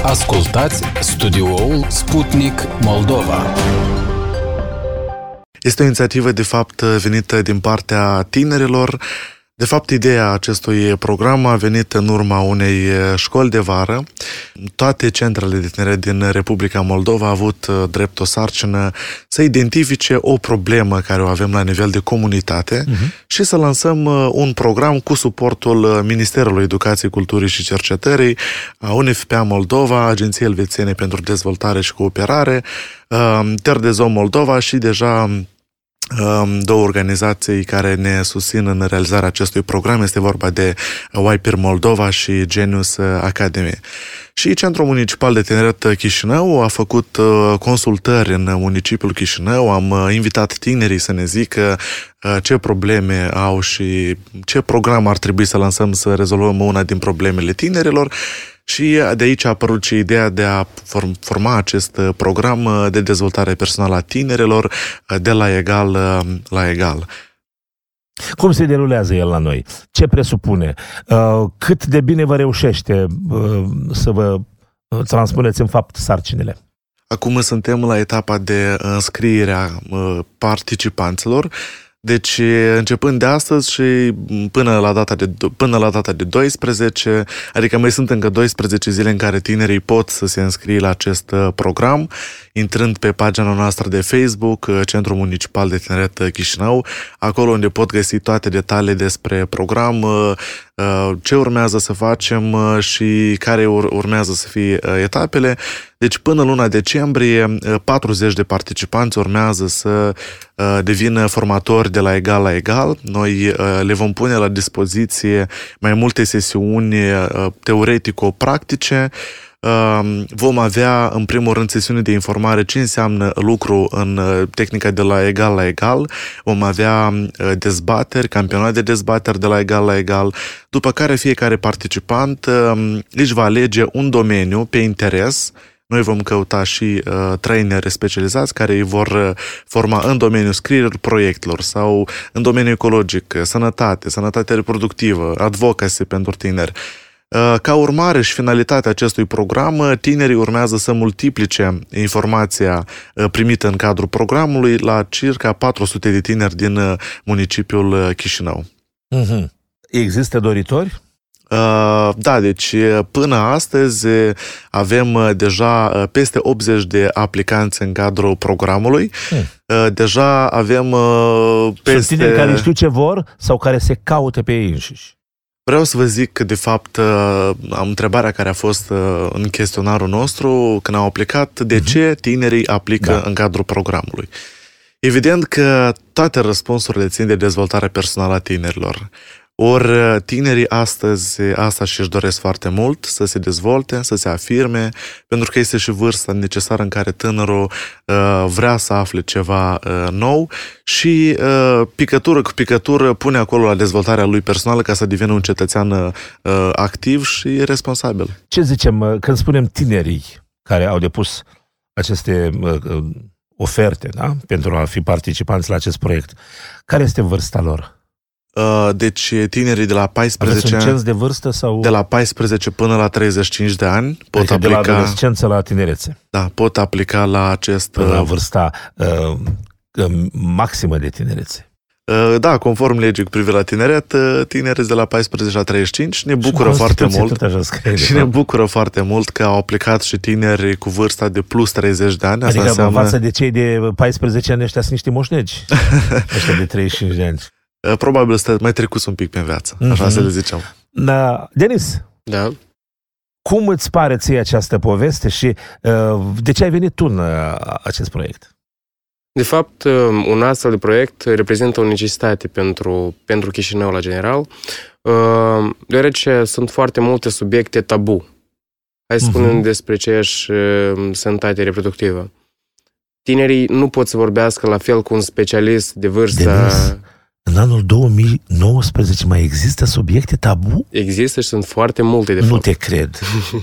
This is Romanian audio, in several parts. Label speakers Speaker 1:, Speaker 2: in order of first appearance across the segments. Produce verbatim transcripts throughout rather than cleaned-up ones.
Speaker 1: Ascultați studioul Sputnik Moldova.
Speaker 2: Este o inițiativă, de fapt, venită din partea tinerilor. De fapt, ideea acestui program a venit în urma unei școli de vară. Toate centrele de tineret din Republica Moldova au avut drept o sarcină să identifice o problemă care o avem la nivel de comunitate uh-huh. și să lansăm un program cu suportul Ministerului Educației, Culturii și Cercetării, a U N F P A Moldova, Agenției Elvețiene pentru Dezvoltare și Cooperare, Terre des Hommes Moldova și deja două organizații care ne susțin în realizarea acestui program. Este vorba de Y P I R Moldova și Genius Academy. Și Centrul Municipal de Tineret Chișinău a făcut consultări în municipiul Chișinău. Am invitat tinerii să ne zică ce probleme au și ce program ar trebui să lansăm să rezolvăm una din problemele tinerilor. Și de aici a apărut și ideea de a forma acest program de dezvoltare personală a tinerilor de la egal la egal.
Speaker 3: Cum se derulează el la noi? Ce presupune? Cât de bine vă reușește să vă transpuneți în fapt sarcinile?
Speaker 2: Acum suntem la etapa de înscriere a participanților. Deci, începând de astăzi și până la data de, până la data de doisprezece, adică mai sunt încă doisprezece zile în care tinerii pot să se înscrie la acest program, intrând pe pagina noastră de Facebook, Centrul Municipal de Tineret Chișinău, acolo unde pot găsi toate detaliile despre program, ce urmează să facem și care urmează să fie etapele. Deci până luna decembrie, patruzeci de participanți urmează să devină formatori de la egal la egal. Noi le vom pune la dispoziție mai multe sesiuni teoretico-practice. Vom avea, în primul rând, sesiuni de informare ce înseamnă lucru în tehnica de la egal la egal. Vom avea dezbateri, campionate de dezbateri de la egal la egal, după care fiecare participant își va alege un domeniu pe interes. Noi vom căuta și uh, traineri specializați care îi vor uh, forma în domeniul scrierii proiectelor sau în domeniul ecologic, sănătate, sănătate reproductivă, advocacy pentru tineri. Uh, ca urmare și finalitatea acestui program, tinerii urmează să multiplice informația uh, primită în cadrul programului la circa patru sute de tineri din uh, municipiul uh, Chișinău.
Speaker 3: Uh-huh. Există doritori?
Speaker 2: Da, deci până astăzi avem deja peste optzeci de aplicanți în cadrul programului. Hmm. Deja avem peste...
Speaker 3: Sunt tineri care știu ce vor sau care se caută pe ei înșiși?
Speaker 2: Vreau să vă zic că, de fapt, am întrebarea care a fost în chestionarul nostru când au aplicat, de uh-huh. ce tinerii aplică da. în cadrul programului. Evident că toate răspunsurile țin de dezvoltarea personală a tinerilor. Ori tinerii astăzi asta și-și doresc foarte mult, să se dezvolte, să se afirme, pentru că este și vârsta necesară în care tânărul uh, vrea să afle ceva uh, nou și uh, picătură cu picătură pune acolo la dezvoltarea lui personală ca să devină un cetățean uh, activ și responsabil.
Speaker 3: Ce zicem când spunem tinerii care au depus aceste uh, oferte, da? Pentru a fi participanți la acest proiect? Care este vârsta lor?
Speaker 2: Deci tinerii de la paisprezece
Speaker 3: Aveți un cens de vârstă sau
Speaker 2: de la paisprezece până la treizeci și cinci de ani pot
Speaker 3: adică
Speaker 2: aplica
Speaker 3: de la adolescență la tinerețe.
Speaker 2: Da, pot aplica la acest
Speaker 3: până la vârsta uh, maximă de tinerețe.
Speaker 2: Uh, da, conform legii cu privire la tineret, tinerii de la paisprezece la treizeci și cinci ne bucură foarte mult.
Speaker 3: Scrie,
Speaker 2: și ne bucură foarte mult că au aplicat și tineri cu vârsta de plus treizeci de ani. Asta
Speaker 3: adică
Speaker 2: înseamnă...
Speaker 3: în față de cei de paisprezece ani ăștia sunt niște moșnegi. Ăștia de treizeci și cinci de ani.
Speaker 2: Probabil să mai trecut un pic pe viață, mm-hmm. așa să le ziceam.
Speaker 3: Da. Denis,
Speaker 4: da.
Speaker 3: cum îți pare ție această poveste și uh, de ce ai venit tu în uh, acest proiect?
Speaker 4: De fapt, un astfel de proiect reprezintă o necesitate pentru, pentru Chișinău la general, uh, deoarece sunt foarte multe subiecte tabu. Hai să spunem uh-huh. despre aceeași uh, sănătate reproductivă. Tinerii nu pot să vorbească la fel cu un specialist de vârstă...
Speaker 3: Denis, în anul două mii nouăsprezece mai există subiecte tabu?
Speaker 4: Există și sunt foarte multe, de
Speaker 3: nu
Speaker 4: fapt.
Speaker 3: Nu te cred.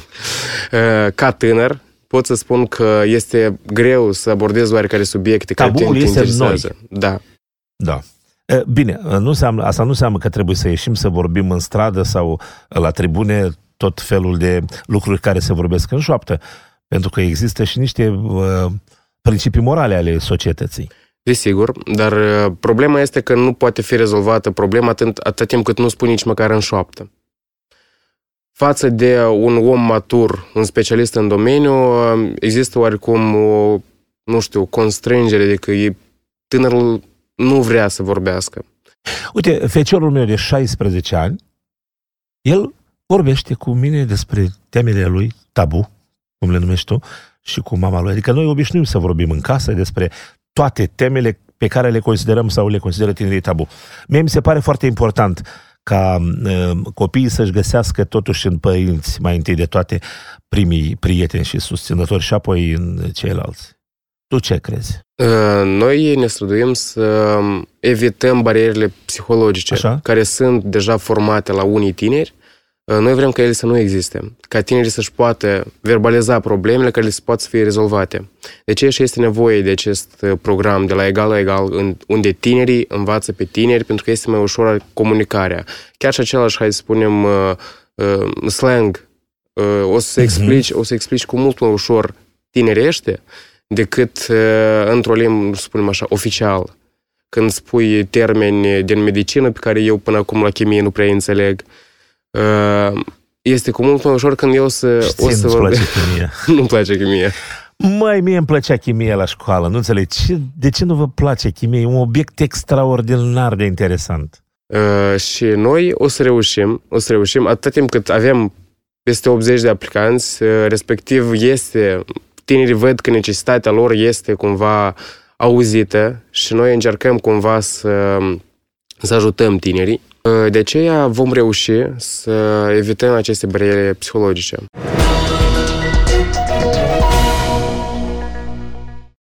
Speaker 4: Ca tânăr, pot să spun că este greu să abordez oarecare subiecte care te interesează. Da.
Speaker 3: Da. Bine, nu înseamnă, asta nu înseamnă că trebuie să ieșim să vorbim în stradă sau la tribune tot felul de lucruri care se vorbesc în șoaptă, pentru că există și niște uh, principii morale ale societății.
Speaker 4: Desigur, dar problema este că nu poate fi rezolvată problema atât, atât timp cât nu spui nici măcar în șoaptă. Față de un om matur, un specialist în domeniu, există oarecum o, nu știu, constrângere de că e, tânărul nu vrea să vorbească.
Speaker 3: Uite, feciorul meu de șaisprezece ani, el vorbește cu mine despre temele lui tabu, cum le numești tu, și cu mama lui. Adică noi obișnuim să vorbim în casă despre toate temele pe care le considerăm sau le consideră tinerii tabu. Mie mi se pare foarte important ca uh, copiii să-și găsească totuși în părinți, mai întâi de toate, primii prieteni și susținători și apoi în ceilalți. Tu ce crezi?
Speaker 4: Noi ne străduim să evităm barierele psihologice. Așa? Care sunt deja formate la unii tineri. Noi vrem ca ele să nu existe, ca tinerii să-și poată verbaliza problemele care le se pot să fie rezolvate. De ce și este nevoie de acest program de la egal la egal, unde tinerii învață pe tineri, pentru că este mai ușor comunicarea. Chiar și același, hai să spunem, uh, uh, slang, uh, o să explici, o să explici cu mult mai ușor tinerește decât uh, într-o limbă, să spunem așa, oficial. Când spui termeni din medicină pe care eu până acum la chimie nu prea înțeleg, este cu mult mai ușor când eu să...
Speaker 3: Și o să nu-ți place chimia.
Speaker 4: Nu-mi place chimia.
Speaker 3: Măi, mie îmi plăcea chimia la școală, nu înțeleg. Ce, de ce nu vă place chimia? E un obiect extraordinar de interesant.
Speaker 4: Uh, și noi o să reușim, o să reușim, atât timp cât avem peste optzeci de aplicanți, uh, respectiv este, tinerii văd că necesitatea lor este cumva auzită și noi încercăm cumva să, să ajutăm tinerii. De aceea vom reuși să evităm aceste bariere psihologice.